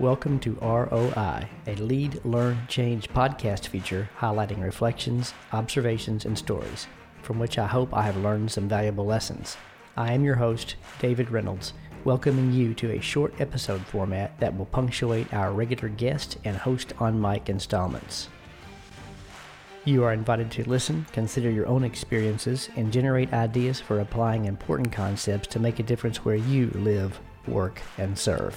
Welcome to ROI, a Lead, Learn, Change podcast feature highlighting reflections, observations, and stories, from which I hope I have learned some valuable lessons. I am your host, David Reynolds, welcoming you to a short episode format that will punctuate our regular guest and host on-mic installments. You are invited to listen, consider your own experiences, and generate ideas for applying important concepts to make a difference where you live, work, and serve.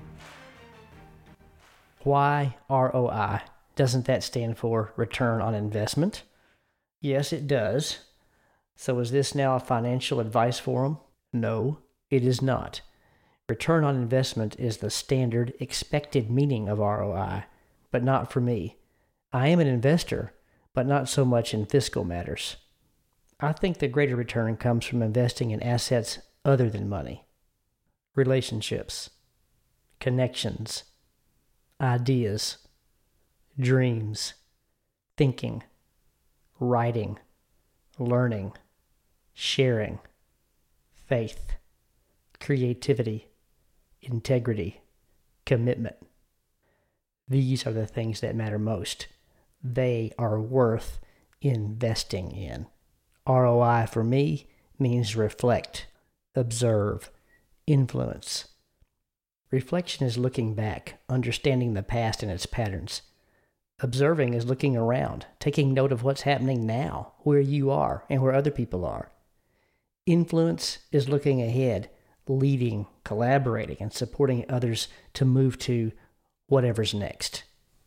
Why ROI? Doesn't that stand for return on investment? Yes, it does. So is this now a financial advice forum? No, it is not. Return on investment is the standard expected meaning of ROI, but not for me. I am an investor, but not so much in fiscal matters. I think the greater return comes from investing in assets other than money. Relationships, connections, ideas, dreams, thinking, writing, learning, sharing, faith, creativity, integrity, commitment. These are the things that matter most. They are worth investing in. ROI for me means reflect, observe, influence. Reflection is looking back, understanding the past and its patterns. Observing is looking around, taking note of what's happening now, where you are and where other people are. Influence is looking ahead, leading, collaborating, and supporting others to move to whatever's next.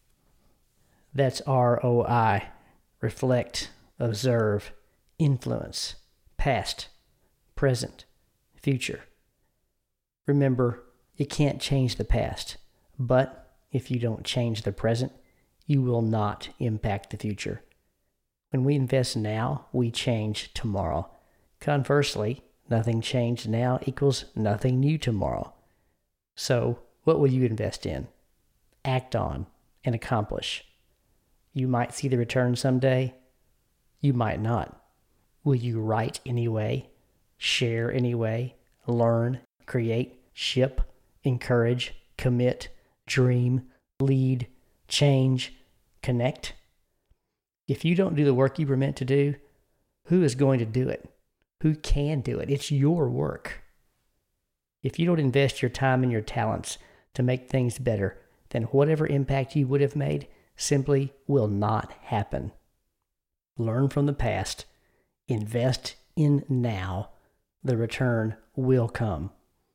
That's ROI. Reflect, observe, influence, past, present, future. Remember, you can't change the past, but if you don't change the present, you will not impact the future. When we invest now, we change tomorrow. Conversely, nothing changed now equals nothing new tomorrow. So, what will you invest in, act on, and accomplish? You might see the return someday. You might not. Will you write anyway, share anyway, learn, create, ship, encourage, commit, dream, lead, change, connect? If you don't do the work you were meant to do, who is going to do it? Who can do it? It's your work. If you don't invest your time and your talents to make things better, then whatever impact you would have made simply will not happen. Learn from the past. Invest in now. The return will come.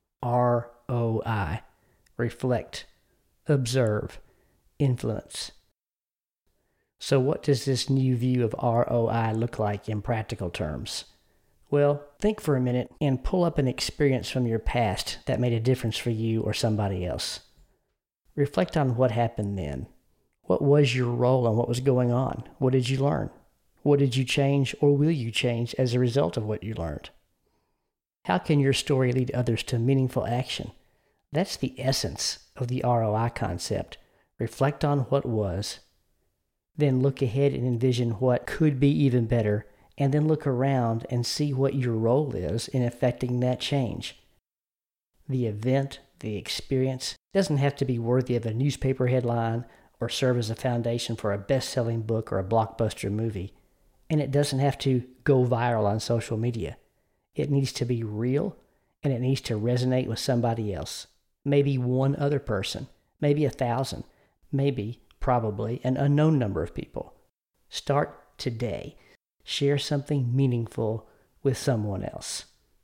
ROI. Reflect, observe, influence. So what does this new view of ROI look like in practical terms? Well, think for a minute and pull up an experience from your past that made a difference for you or somebody else. Reflect on what happened then. What was your role and what was going on? What did you learn? What did you change or will you change as a result of what you learned? How can your story lead others to meaningful action? That's the essence of the ROI concept. Reflect on what was, then look ahead and envision what could be even better, and then look around and see what your role is in effecting that change. The event, the experience, doesn't have to be worthy of a newspaper headline or serve as a foundation for a best-selling book or a blockbuster movie. And it doesn't have to go viral on social media. It needs to be real, and it needs to resonate with somebody else. Maybe one other person, maybe 1,000, maybe, probably, an unknown number of people. Start today. Share something meaningful with someone else.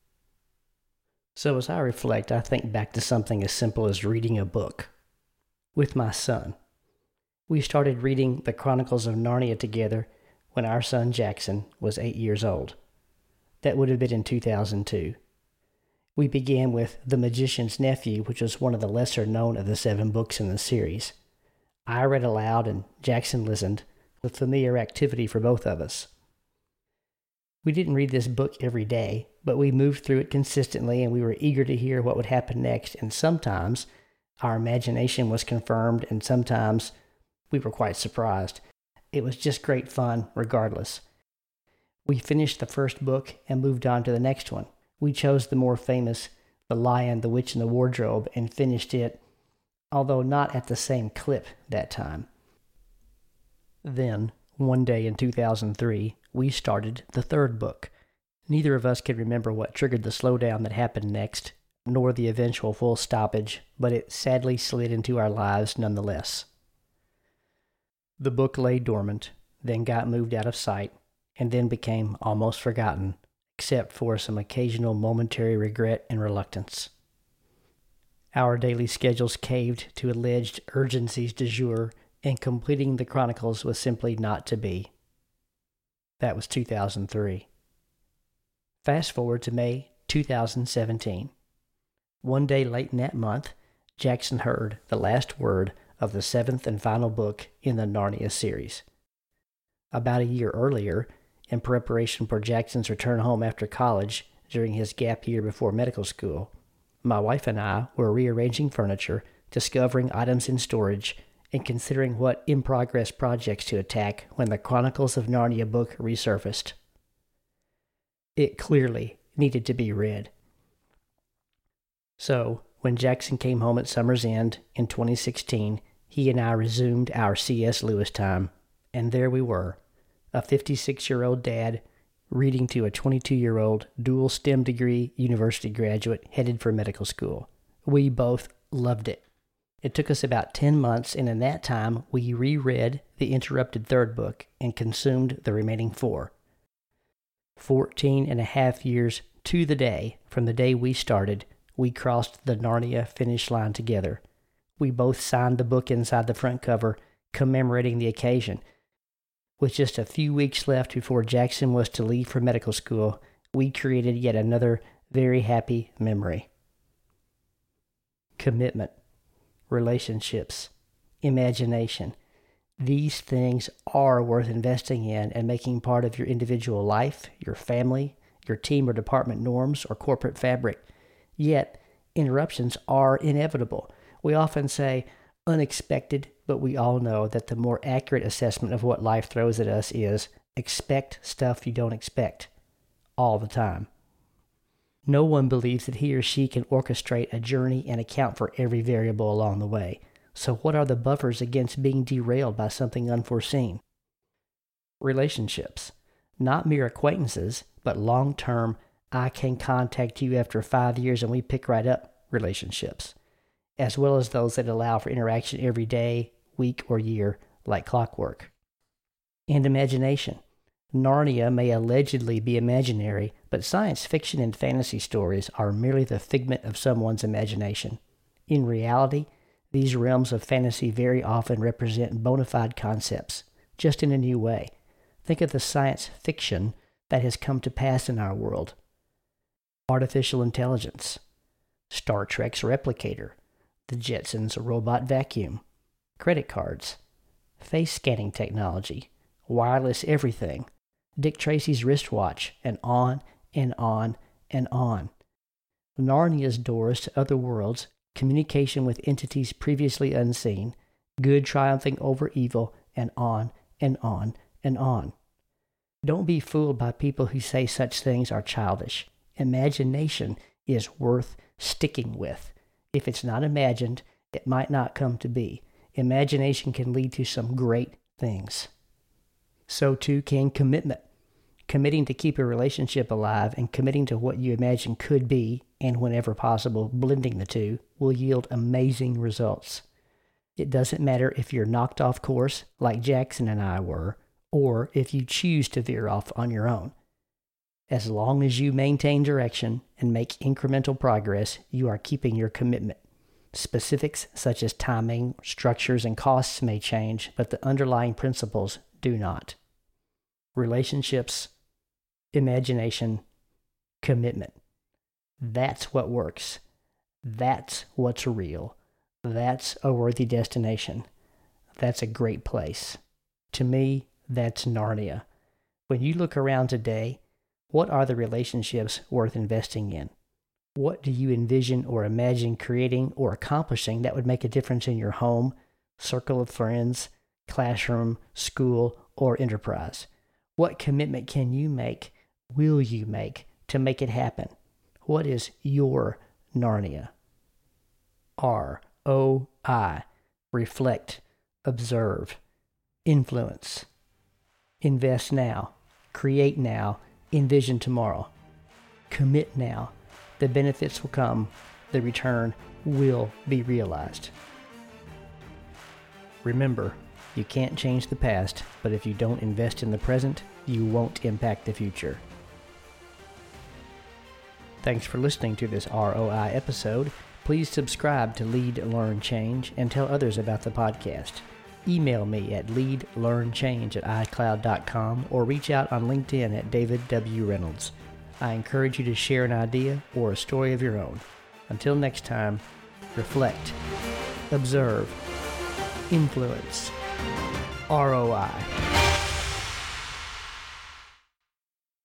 So as I reflect, I think back to something as simple as reading a book with my son. We started reading the Chronicles of Narnia together when our son Jackson was 8 years old. That would have been in 2002. We began with The Magician's Nephew, which was one of the lesser known of the 7 books in the series. I read aloud and Jackson listened, a familiar activity for both of us. We didn't read this book every day, but we moved through it consistently and we were eager to hear what would happen next, and sometimes our imagination was confirmed and sometimes we were quite surprised. It was just great fun regardless. We finished the first book and moved on to the next one. We chose the more famous The Lion, the Witch, and the Wardrobe and finished it although not at the same clip that time. Then, one day in 2003, we started the third book. Neither of us could remember what triggered the slowdown that happened next, nor the eventual full stoppage, but it sadly slid into our lives nonetheless. The book lay dormant, then got moved out of sight, and then became almost forgotten, except for some occasional momentary regret and reluctance. Our daily schedules caved to alleged urgencies du jour, and completing the Chronicles was simply not to be. That was 2003. Fast forward to May 2017. One day late in that month, Jackson heard the last word of the seventh and final book in the Narnia series. About a year earlier, in preparation for Jackson's return home after college during his gap year before medical school, my wife and I were rearranging furniture, discovering items in storage, and considering what in-progress projects to attack when the Chronicles of Narnia book resurfaced. It clearly needed to be read. So, when Jackson came home at summer's end in 2016, he and I resumed our C.S. Lewis time, and there we were, a 56-year-old dad reading to a 22-year-old dual STEM degree university graduate headed for medical school. We both loved it. It took us about 10 months, and in that time, we reread the interrupted third book and consumed the remaining 4. 14 and a half years to the day from the day we started, we crossed the Narnia finish line together. We both signed the book inside the front cover, commemorating the occasion. With just a few weeks left before Jackson was to leave for medical school, we created yet another very happy memory. Commitment, relationships, imagination. These things are worth investing in and making part of your individual life, your family, your team or department norms, or corporate fabric. Yet, interruptions are inevitable. We often say unexpected, but we all know that the more accurate assessment of what life throws at us is expect stuff you don't expect all the time. No one believes that he or she can orchestrate a journey and account for every variable along the way. So what are the buffers against being derailed by something unforeseen? Relationships. Not mere acquaintances, but long-term, I can contact you after 5 years and we pick right up relationships, as well as those that allow for interaction every day, week, or year, like clockwork. And imagination. Narnia may allegedly be imaginary, but science fiction and fantasy stories are merely the figment of someone's imagination. In reality, these realms of fantasy very often represent bona fide concepts, just in a new way. Think of the science fiction that has come to pass in our world. Artificial intelligence, Star Trek's replicator, the Jetsons' robot vacuum, credit cards, face scanning technology, wireless everything, Dick Tracy's wristwatch, and on and on and on. Narnia's doors to other worlds, communication with entities previously unseen, good triumphing over evil, and on and on and on. Don't be fooled by people who say such things are childish. Imagination is worth sticking with. If it's not imagined, it might not come to be. Imagination can lead to some great things. So too can commitment. Committing to keep a relationship alive and committing to what you imagine could be, and whenever possible, blending the two, will yield amazing results. It doesn't matter if you're knocked off course, like Jackson and I were, or if you choose to veer off on your own. As long as you maintain direction and make incremental progress, you are keeping your commitment. Specifics such as timing, structures, and costs may change, but the underlying principles do not. Relationships, imagination, commitment. That's what works. That's what's real. That's a worthy destination. That's a great place. To me, that's Narnia. When you look around today, what are the relationships worth investing in? What do you envision or imagine creating or accomplishing that would make a difference in your home, circle of friends, classroom, school, or enterprise? What commitment can you make, will you make, to make it happen? What is your Narnia? ROI. Reflect, observe, influence. Invest now, create now, envision tomorrow. Commit now. The benefits will come, the return will be realized. Remember, you can't change the past, but if you don't invest in the present, you won't impact the future. Thanks for listening to this ROI episode. Please subscribe to Lead, Learn, Change and tell others about the podcast. Email me at leadlearnchange@icloud.com or reach out on LinkedIn at David W. Reynolds. I encourage you to share an idea or a story of your own. Until next time, reflect, observe, influence, ROI.